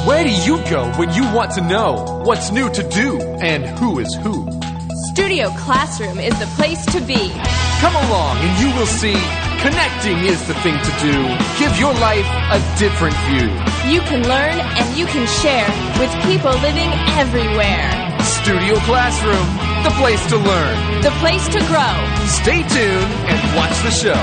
Where do you go when you want to know what's new to do and who is who? Studio Classroom is the place to be. Come along and you will see connecting is the thing to do. Give your life a different view. You can learn and you can share with people living everywhere. Studio Classroom, the place to learn. The place to grow. Stay tuned and watch the show.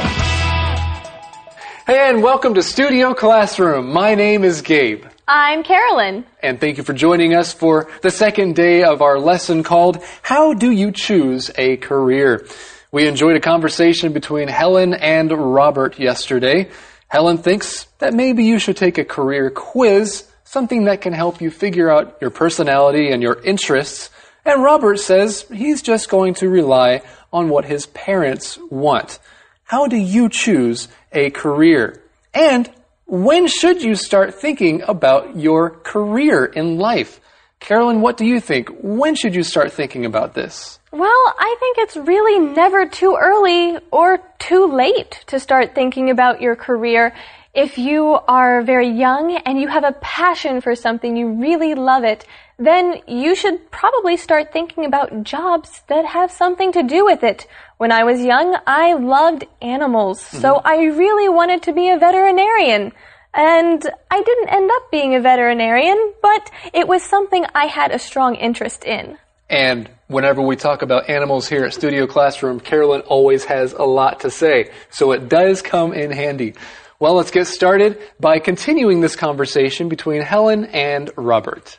Hey, and welcome to Studio Classroom. My name is Gabe. I'm Carolyn. And thank you for joining us for the second day of our lesson called, How Do You Choose a Career? We enjoyed a conversation between Helen and Robert yesterday. Helen thinks that maybe you should take a career quiz, something that can help you figure out your personality and your interests. And Robert says he's just going to rely on what his parents want. How do you choose a career? And when should you start thinking about your career in life? Carolyn, what do you think? When should you start thinking about this? Well, I think it's really never too early or too late to start thinking about your career. If you are very young and you have a passion for something, you really love it, then you should probably start thinking about jobs that have something to do with it. When I was young, I loved animals, so I really wanted to be a veterinarian. And I didn't end up being a veterinarian, but it was something I had a strong interest in. And whenever we talk about animals here at Studio Classroom, Carolyn always has a lot to say, so it does come in handy. Well, let's get started by continuing this conversation between Helen and Robert.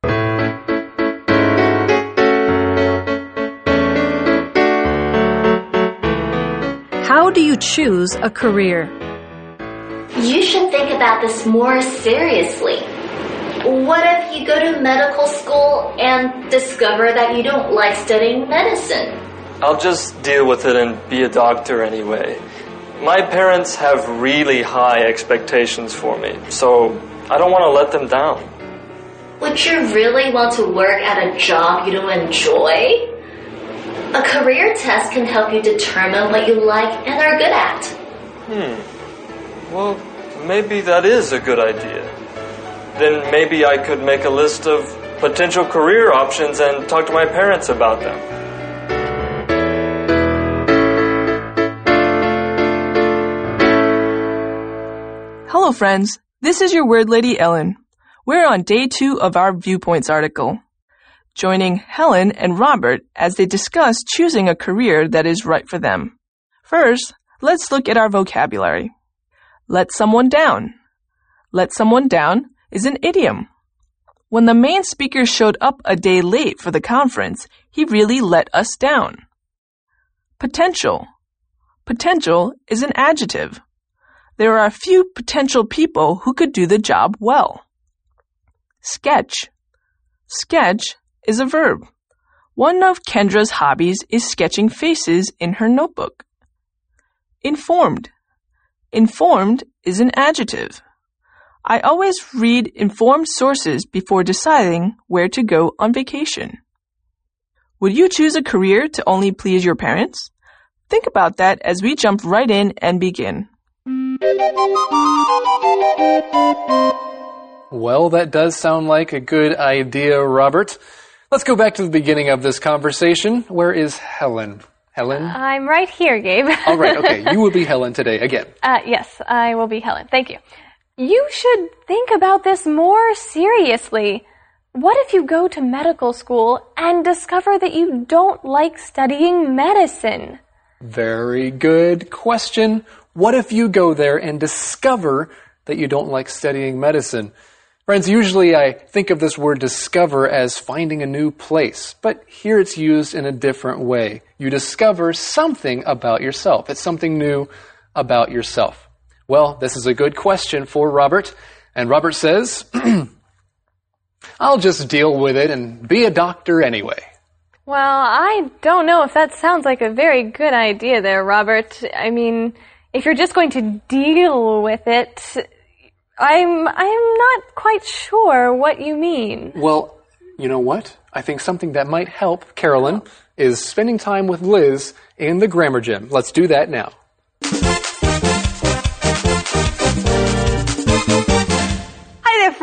How do you choose a career? You should think about this more seriously. What if you go to medical school and discover that you don't like studying medicine? I'll just deal with it and be a doctor anyway. My parents have really high expectations for me, so I don't want to let them down. Would you really want to work at a job you don't enjoy? A career test can help you determine what you like and are good at. Well, maybe that is a good idea. Then maybe I could make a list of potential career options and talk to my parents about them. Hello friends, this is your Word Lady Ellen. We're on day 2 of our Viewpoints article, joining Helen and Robert as they discuss choosing a career that is right for them. First, let's look at our vocabulary. Let someone down. Let someone down is an idiom. When the main speaker showed up a day late for the conference, he really let us down. Potential. Potential is an adjective. There are a few potential people who could do the job well. Sketch. Sketch is a verb. One of Kendra's hobbies is sketching faces in her notebook. Informed. Informed is an adjective. I always read informed sources before deciding where to go on vacation. Would you choose a career to only please your parents? Think about that as we jump right in and begin. Well, that does sound like a good idea, Robert. Let's go back to the beginning of this conversation. Where is Helen? Helen? I'm right here, Gabe. All right, okay. You will be Helen today again. Yes, I will be Helen. Thank you. You should think about this more seriously. What if you go to medical school and discover that you don't like studying medicine? Very good question. What if you go there and discover that you don't like studying medicine? Friends, usually I think of this word discover as finding a new place, but here it's used in a different way. You discover something about yourself. It's something new about yourself. Well, this is a good question for Robert, and Robert says, I'll just deal with it and be a doctor anyway. Well, I don't know if that sounds like a very good idea there, Robert. I mean, if you're just going to deal with it, I'm not quite sure what you mean. Well, you know what? I think something that might help Carolyn is spending time with Liz in the grammar gym. Let's do that now. Hi there,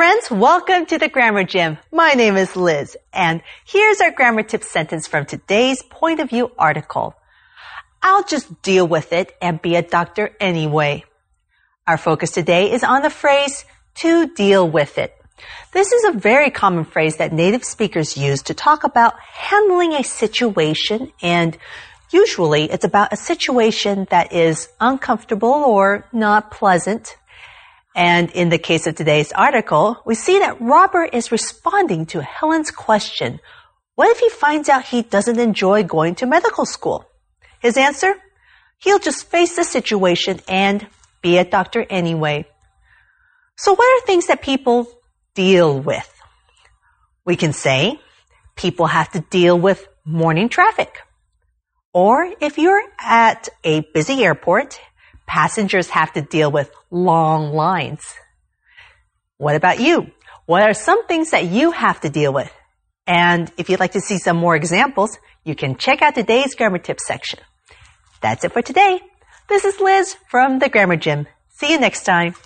friends, welcome to the Grammar Gym. My name is Liz, and here's our grammar tip sentence from today's Point of View article. I'll just deal with it and be a doctor anyway. Our focus today is on the phrase, to deal with it. This is a very common phrase that native speakers use to talk about handling a situation, and usually it's about a situation that is uncomfortable or not pleasant. And in the case of today's article, we see that Robert is responding to Helen's question, what if he finds out he doesn't enjoy going to medical school? His answer? He'll just face the situation and be a doctor anyway. So what are things that people deal with? We can say people have to deal with morning traffic. Or if you're at a busy airport, passengers have to deal with long lines. What about you? What are some things that you have to deal with? And if you'd like to see some more examples, you can check out today's grammar tips section. That's it for today. This is Liz from the Grammar Gym. See you next time.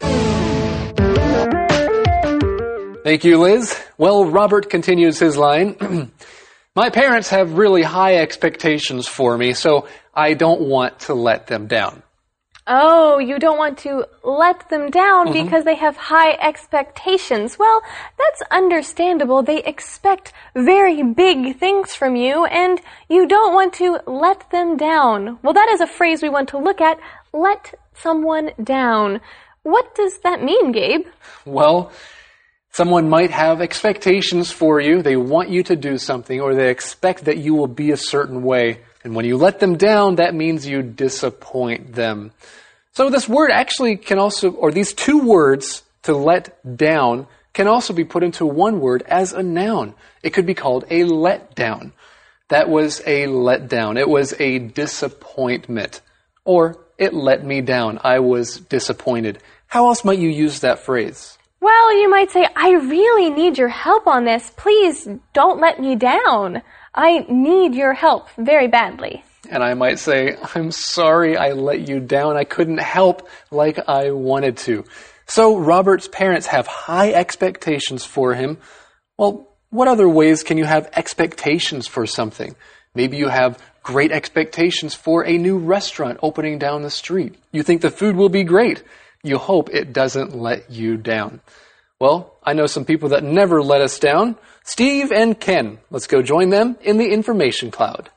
Thank you, Liz. Well, Robert continues his line. My parents have really high expectations for me, so I don't want to let them down. Oh, you don't want to let them down because they have high expectations. Well, that's understandable. They expect very big things from you, and you don't want to let them down. Well, that is a phrase we want to look at. Let someone down. What does that mean, Gabe? Well, someone might have expectations for you. They want you to do something, or they expect that you will be a certain way. And when you let them down, that means you disappoint them. So this word actually can also, or these two words, to let down, can also be put into one word as a noun. It could be called a letdown. That was a letdown. It was a disappointment. Or it let me down. I was disappointed. How else might you use that phrase? Well, you might say, I really need your help on this. Please don't let me down. I need your help very badly. And I might say, I'm sorry I let you down. I couldn't help like I wanted to. So Robert's parents have high expectations for him. Well, what other ways can you have expectations for something? Maybe you have great expectations for a new restaurant opening down the street. You think the food will be great. You hope it doesn't let you down. Well, I know some people that never let us down. Steve and Ken. Let's go join them in the information cloud.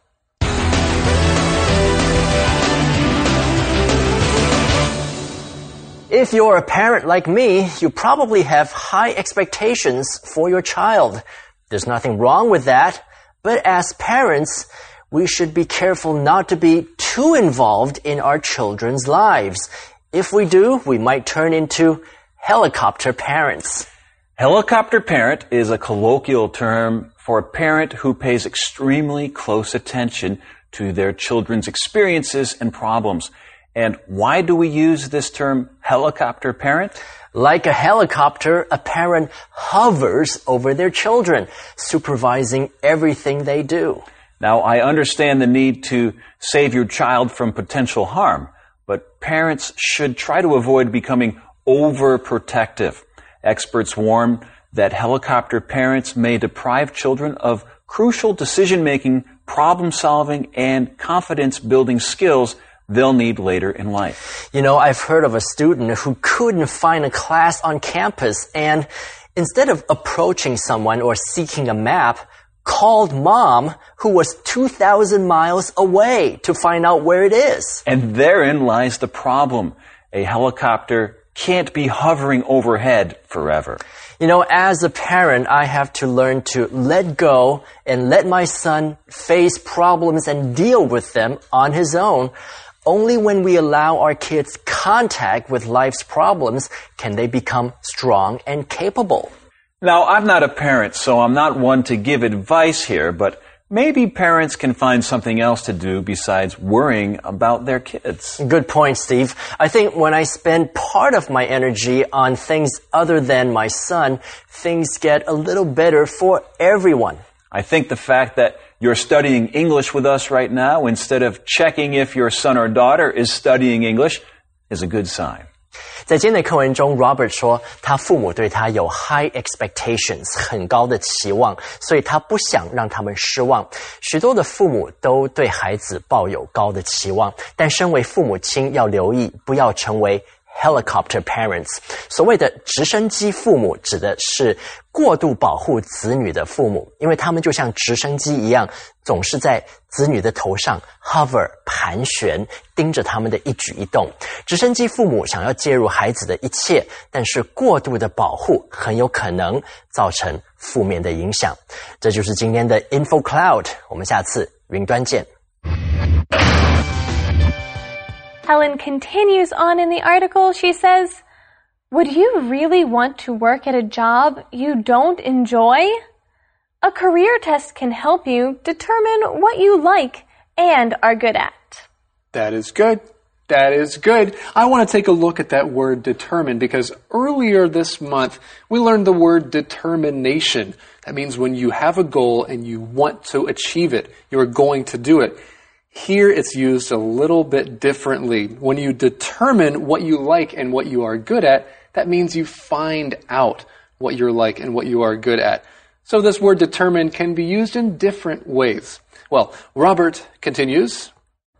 If you're a parent like me, you probably have high expectations for your child. There's nothing wrong with that, but as parents, we should be careful not to be too involved in our children's lives. If we do, we might turn into helicopter parents. Helicopter parent is a colloquial term for a parent who pays extremely close attention to their children's experiences and problems. And why do we use this term helicopter parent? Like a helicopter, a parent hovers over their children, supervising everything they do. Now, I understand the need to save your child from potential harm, but parents should try to avoid becoming overprotective. Experts warn that helicopter parents may deprive children of crucial decision-making, problem-solving, and confidence-building skills they'll need later in life. You know, I've heard of a student who couldn't find a class on campus and instead of approaching someone or seeking a map, called mom, who was 2,000 miles away, to find out where it is. And therein lies the problem. A helicopter can't be hovering overhead forever. You know, as a parent, I have to learn to let go and let my son face problems and deal with them on his own. Only when we allow our kids contact with life's problems can they become strong and capable. Now, I'm not a parent, so I'm not one to give advice here, but maybe parents can find something else to do besides worrying about their kids. Good point, Steve. I think when I spend part of my energy on things other than my son, things get a little better for everyone. I think the fact that you're studying English with us right now instead of checking if your son or daughter is studying English is a good sign. 在今天的课文中 Robert 说他父母对他有 high expectations 很高的期望，所以他不想让他们失望。许多的父母都对孩子抱有高的期望，但身为父母亲要留意不要成为Helicopter parents， 所谓的直升机父母指的是过度保护子女的父母，因为他们就像直升机一样，总是在子女的头上 hover 盘旋，盯着他们的一举一动。直升机父母想要介入孩子的一切，但是过度的保护很有可能造成负面的影响。这就是今天的 Info Cloud， 我们下次云端见。 Helen continues on in the article. She says, "Would you really want to work at a job you don't enjoy? A career test can help you determine what you like and are good at." That is good. That is good. I want to take a look at that word determine because earlier this month we learned the word determination. That means when you have a goal and you want to achieve it, you're going to do it. Here it's used a little bit differently. When you determine what you like and what you are good at, that means you find out what you're like and what you are good at. So this word determine can be used in different ways. Well, Robert continues,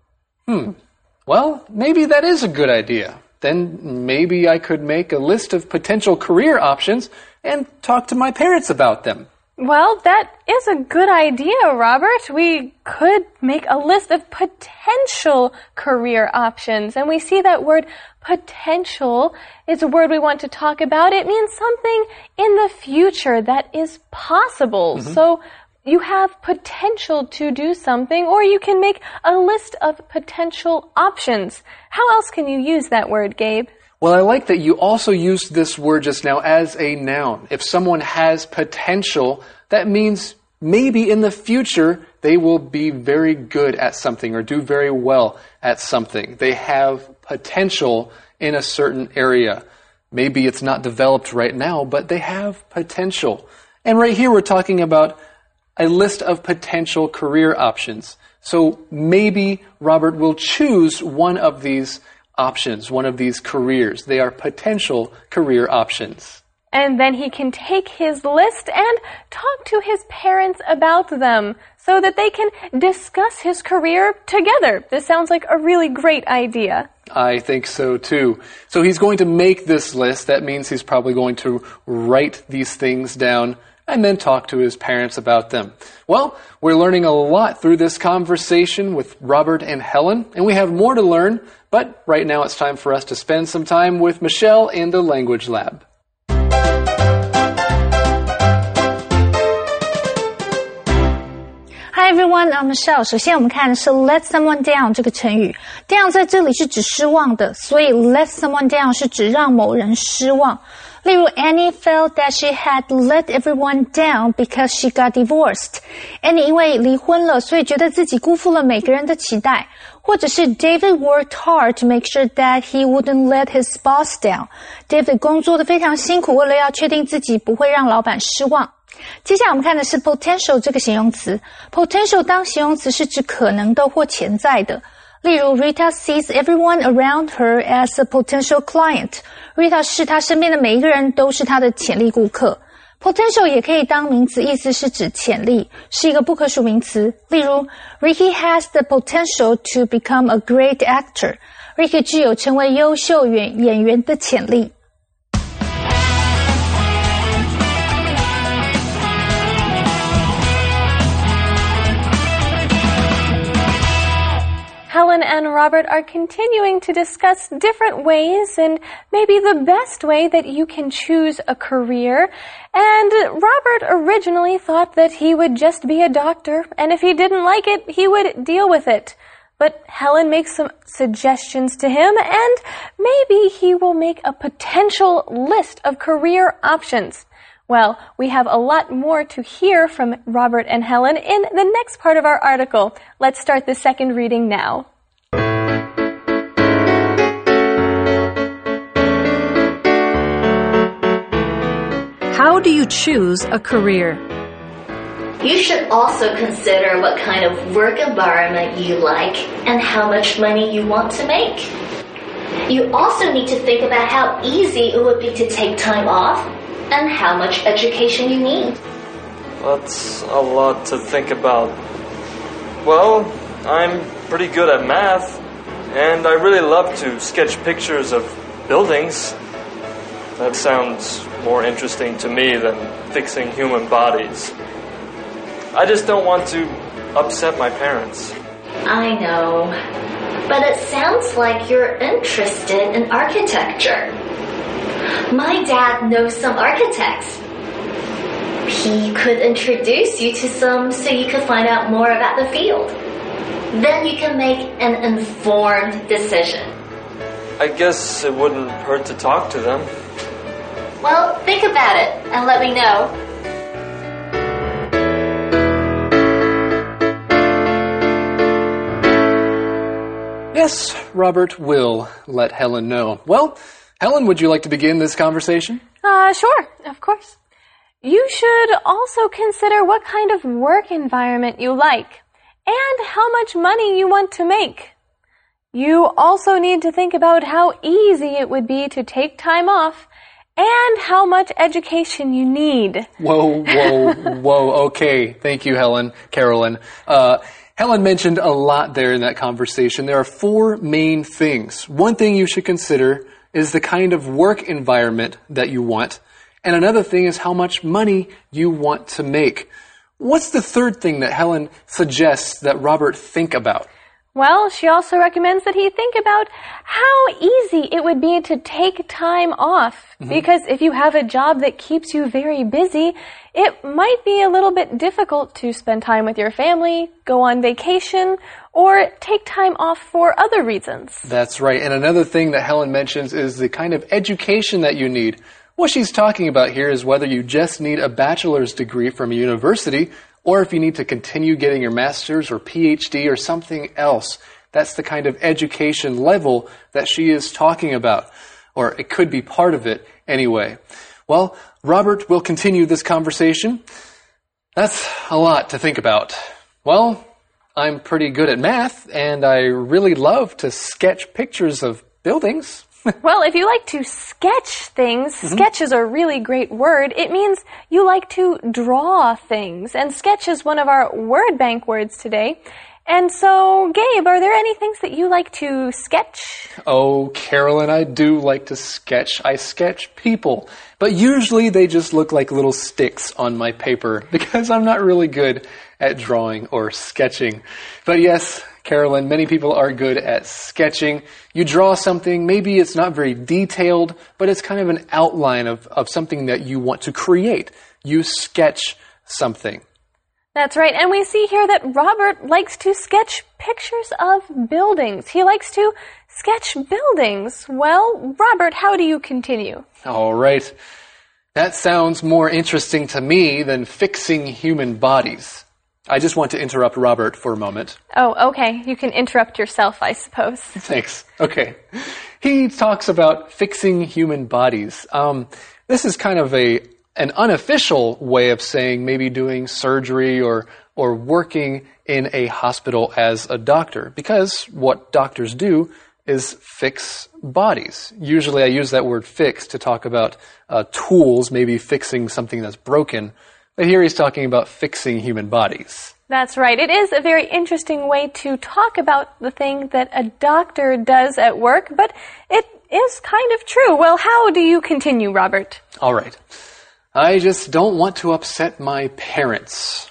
well, maybe that is a good idea. Then maybe I could make a list of potential career options and talk to my parents about them. Well, that is a good idea, Robert. We could make a list of potential career options. And we see that word potential is a word we want to talk about. It means something in the future that is possible. So you have potential to do something, or you can make a list of potential options. How else can you use that word, Gabe? Well, I like that you also used this word just now as a noun. If someone has potential, that means maybe in the future they will be very good at something or do very well at something. They have potential in a certain area. Maybe it's not developed right now, but they have potential. And right here we're talking about a list of potential career options. So maybe Robert will choose one of these options, one of these careers. They are potential career options. And then he can take his list and talk to his parents about them so that they can discuss his career together. This sounds like a really great idea. I think so too. So he's going to make this list. That means he's probably going to write these things down and then talk to his parents about them. Well, we're learning a lot through this conversation with Robert and Helen, and we have more to learn, but right now it's time for us to spend some time with Michelle in the Language Lab. Hi everyone, I'm Michelle. 首先我们看的是 let someone down 这个成语。down 在这里是指失望的，所以 let someone down 是指让某人失望。例如 Annie felt that she had let everyone down because she got divorced. Annie 因为离婚了，所以觉得自己辜负了每个人的期待。或者是 David worked hard to make sure that he wouldn't let his boss down. David 工作得非常辛苦，为了要确定自己不会让老板失望。接下来我们看的是 potential 这个形容词。potential 当形容词是指可能的或潜在的。例如 Rita sees everyone around her as a potential client. Rita 视她身边的每一个人都是她的潜力顾客。potential 也可以当名词，意思是指潜力，是一个不可数名词。例如 Ricky has the potential to become a great actor. Ricky 具有成为优秀演员的潜力。 Helen and Robert are continuing to discuss different ways and maybe the best way that you can choose a career. And Robert originally thought that he would just be a doctor, and if he didn't like it, he would deal with it. But Helen makes some suggestions to him, and maybe he will make a potential list of career options. Well, we have a lot more to hear from Robert and Helen in the next part of our article. Let's start the second reading now. How do you choose a career? You should also consider what kind of work environment you like and how much money you want to make. You also need to think about how easy it would be to take time off and how much education you need. That's a lot to think about. Well, I'm pretty good at math, and I really love to sketch pictures of buildings. That sounds more interesting to me than fixing human bodies. I just don't want to upset my parents. I know, but it sounds like you're interested in architecture. My dad knows some architects. He could introduce you to some so you could find out more about the field. Then you can make an informed decision. I guess it wouldn't hurt to talk to them. Well, think about it and let me know. Yes, Robert will let Helen know. Well, Helen, would you like to begin this conversation? Sure, of course. You should also consider what kind of work environment you like and how much money you want to make. You also need to think about how easy it would be to take time off and how much education you need. Whoa. Okay. Thank you, Carolyn. Helen mentioned a lot there in that conversation. There are 4 main things. One thing you should consider is the kind of work environment that you want. And another thing is how much money you want to make. What's the third thing that Helen suggests that Robert think about? Well, she also recommends that he think about how easy it would be to take time off. Because if you have a job that keeps you very busy, it might be a little bit difficult to spend time with your family, go on vacation, or take time off for other reasons. That's right. And another thing that Helen mentions is the kind of education that you need. What she's talking about here is whether you just need a bachelor's degree from a university or if you need to continue getting your master's or PhD or something else. That's the kind of education level that she is talking about, or it could be part of it anyway. Well, Robert will continue this conversation. That's a lot to think about. Well, I'm pretty good at math, and I really love to sketch pictures of buildings. Well, if you like to sketch things, sketch is a really great word. It means you like to draw things. And sketch is one of our word bank words today. And so, Gabe, are there any things that you like to sketch? Oh, Carolyn, I do like to sketch. I sketch people. But usually they just look like little sticks on my paper because I'm not really good at drawing or sketching. But yes, Carolyn, many people are good at sketching. You draw something, maybe it's not very detailed, but it's kind of an outline of something that you want to create. You sketch something. That's right, and we see here that Robert likes to sketch pictures of buildings. He likes to sketch buildings. Well, Robert, how do you continue? All right. That sounds more interesting to me than fixing human bodies. I just want to interrupt Robert for a moment. Oh, okay. You can interrupt yourself, I suppose. Thanks. Okay. He talks about fixing human bodies. This is kind of an unofficial way of saying maybe doing surgery or working in a hospital as a doctor, because what doctors do is fix bodies. Usually I use that word fix to talk about tools, maybe fixing something that's broken. But here he's talking about fixing human bodies. That's right. It is a very interesting way to talk about the thing that a doctor does at work, but it is kind of true. Well, how do you continue, Robert? All right. I just don't want to upset my parents.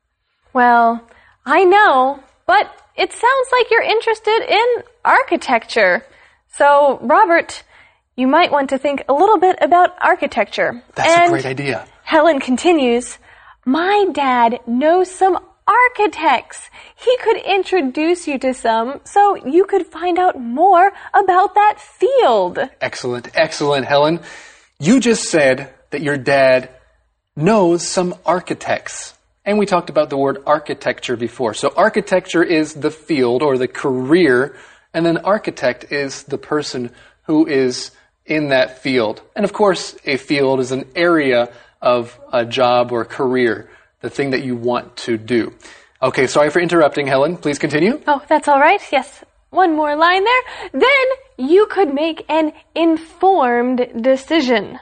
Well, I know, but it sounds like you're interested in architecture. So, Robert, you might want to think a little bit about architecture. That's a great idea. Helen continues, my dad knows some architects. He could introduce you to some so you could find out more about that field. Excellent, Helen. You just said that your dad knows some architects. And we talked about the word architecture before. So architecture is the field or the career, and then architect is the person who is in that field. And of course, a field is an area of a job or career, the thing that you want to do. Okay, sorry for interrupting, Helen. Please continue. Oh, that's all right. Yes. One more line there. Then you could make an informed decision.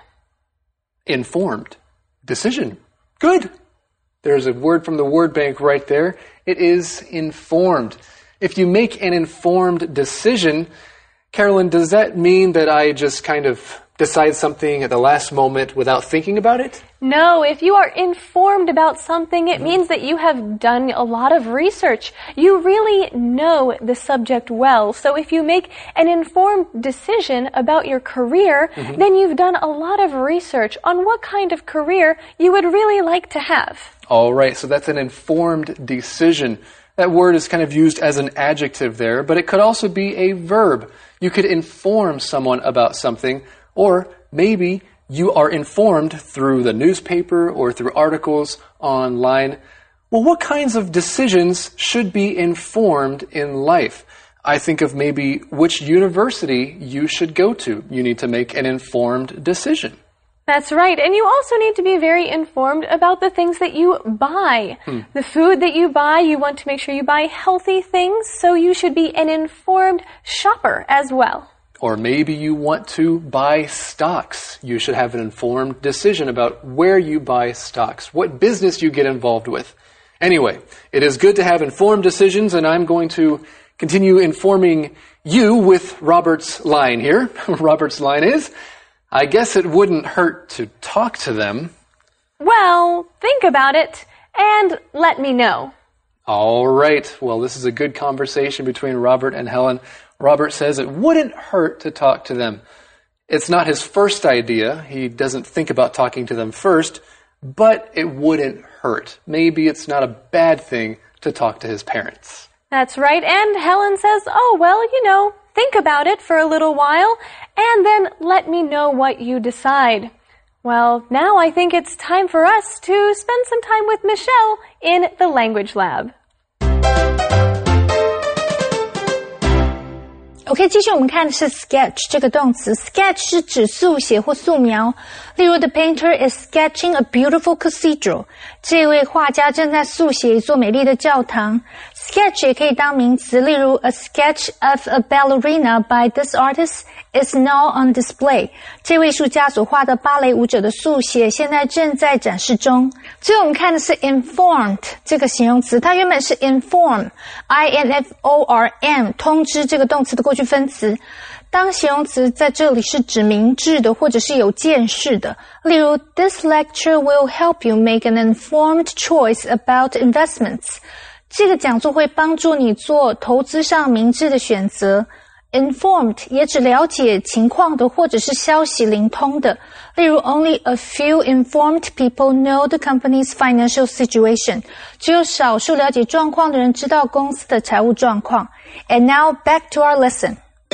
Informed decision. Good. There's a word from the word bank right there. It is informed. If you make an informed decision, Carolyn, does that mean that I just kind of decide something at the last moment without thinking about it? No, if you are informed about something, it means that you have done a lot of research. You really know the subject well. So if you make an informed decision about your career, then you've done a lot of research on what kind of career you would really like to have. All right, so that's an informed decision. That word is kind of used as an adjective there, but it could also be a verb. You could inform someone about something, or maybe you are informed through the newspaper or through articles online. Well, what kinds of decisions should be informed in life? I think of maybe which university you should go to. You need to make an informed decision. That's right. And you also need to be very informed about the things that you buy. The food that you buy, you want to make sure you buy healthy things, so you should be an informed shopper as well. Or maybe you want to buy stocks. You should have an informed decision about where you buy stocks, what business you get involved with. Anyway, it is good to have informed decisions, and I'm going to continue informing you with Robert's line here. Robert's line is, I guess it wouldn't hurt to talk to them. Well, think about it and let me know. All right. Well, this is a good conversation between Robert and Helen. Robert says it wouldn't hurt to talk to them. It's not his first idea. He doesn't think about talking to them first, but it wouldn't hurt. Maybe it's not a bad thing to talk to his parents. That's right. And Helen says, oh, well, think about it for a little while and then let me know what you decide. Well, now I think it's time for us to spend some time with Michelle in the language lab. OK， 继续我们看的是 sketch 这个动词。sketch 是指速写或素描。例如 ，the painter is sketching a beautiful cathedral。这位画家正在速写一座美丽的教堂。sketch 也可以当名词，例如 ，a sketch of a ballerina by this artist is now on display。这位艺术家所画的芭蕾舞者的速写现在正在展示中。最后我们看的是 informed 这个形容词，它原本是 inform，I-N-F-O-R-M， 通知这个动词的过去分词。当形容词在这里是指明智的或者是有见识的，例如 This lecture will help you make an informed choice about investments。这个讲座会帮助你做投资上明智的选择。Informed 也指了解情况的或者是消息灵通的，例如 Only a few informed people know the company's financial situation。只有少数了解状况的人知道公司的财务状况。And now back to our lesson.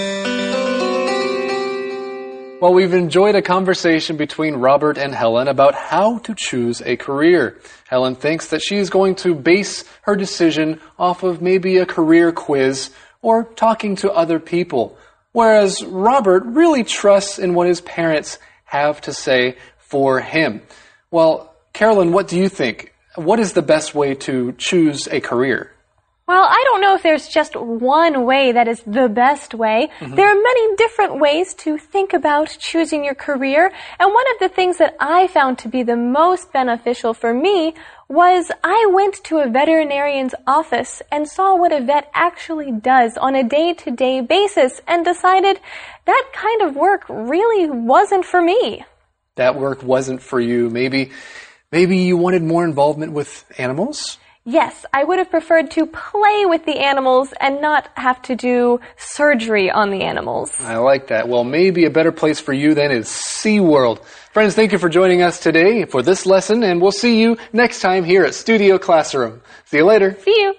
Well, we've enjoyed a conversation between Robert and Helen about how to choose a career. Helen thinks that she's going to base her decision off of maybe a career quiz or talking to other people, whereas Robert really trusts in what his parents have to say for him. Well, Carolyn, what do you think? What is the best way to choose a career? Well, I don't know if there's just one way that is the best way. There are many different ways to think about choosing your career. And one of the things that I found to be the most beneficial for me was I went to a veterinarian's office and saw what a vet actually does on a day-to-day basis and decided that kind of work really wasn't for me. That work wasn't for you. Maybe you wanted more involvement with animals? Yes, I would have preferred to play with the animals and not have to do surgery on the animals. I like that. Well, maybe a better place for you then is SeaWorld. Friends, thank you for joining us today for this lesson, and we'll see you next time here at Studio Classroom. See you later. See you.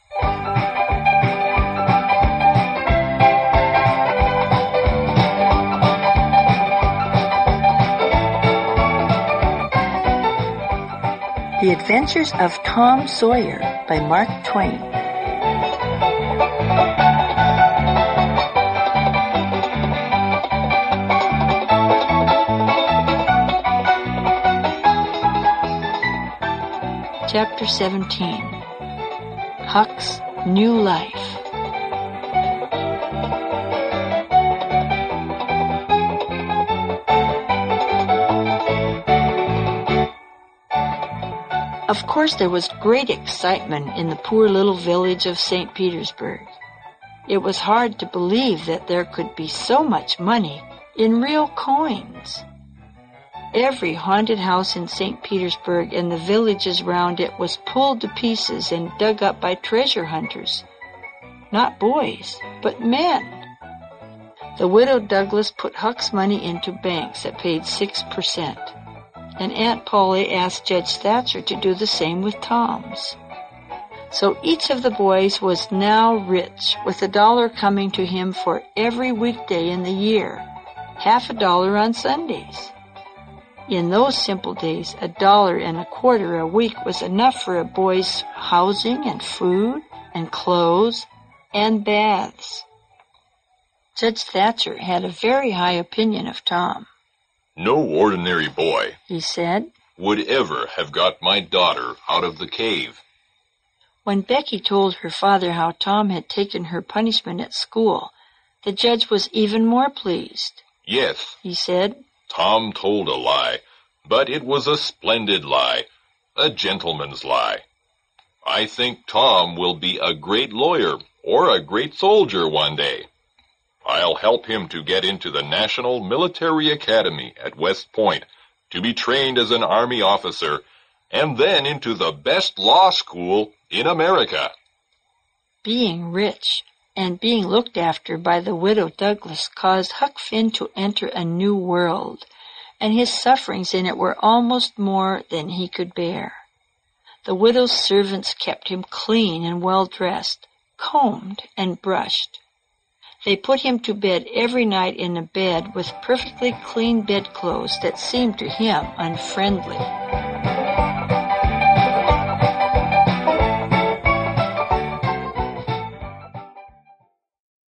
The Adventures of Tom Sawyer by Mark Twain. Chapter 17. Huck's New Life. Of course, there was great excitement in the poor little village of St. Petersburg. It was hard to believe that there could be so much money in real coins. Every haunted house in St. Petersburg and the villages round it was pulled to pieces and dug up by treasure hunters. Not boys, but men. The widow Douglas put Huck's money into banks that paid 6%. And Aunt Polly asked Judge Thatcher to do the same with Tom's. So each of the boys was now rich, with $1 coming to him for every weekday in the year, $50 on Sundays. In those simple days, $1.25 a week was enough for a boy's housing and food and clothes and baths. Judge Thatcher had a very high opinion of Tom. No ordinary boy, he said, would ever have got my daughter out of the cave. When Becky told her father how Tom had taken her punishment at school, the judge was even more pleased. Yes, he said, Tom told a lie, but it was a splendid lie, a gentleman's lie. I think Tom will be a great lawyer or a great soldier one day. I'll help him to get into the National Military Academy at West Point to be trained as an Army officer and then into the best law school in America. Being rich and being looked after by the widow Douglas caused Huck Finn to enter a new world, and his sufferings in it were almost more than he could bear. The widow's servants kept him clean and well-dressed, combed and brushed. They put him to bed every night in a bed with perfectly clean bedclothes that seemed to him unfriendly.